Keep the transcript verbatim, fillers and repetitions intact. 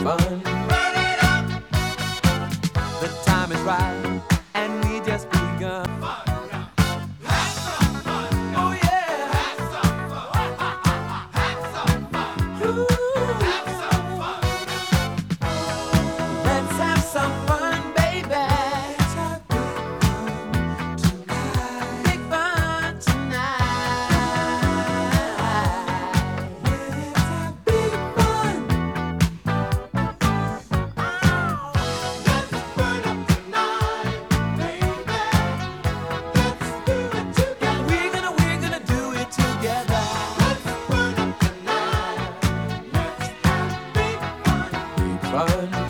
fun. Burn it up. The time is right, and we just begun. Fun. Have some fun. Oh yeah. Have some fun. Have some fun. Ooh. Have some fun. Let's have some fun, baby. Let's have big fun tonight. Big fun tonight. Let's have big fun. Let's burn up tonight, baby. Let's do it together. We're gonna, we're gonna do it together. Let's burn up tonight. Let's have big fun. Big fun.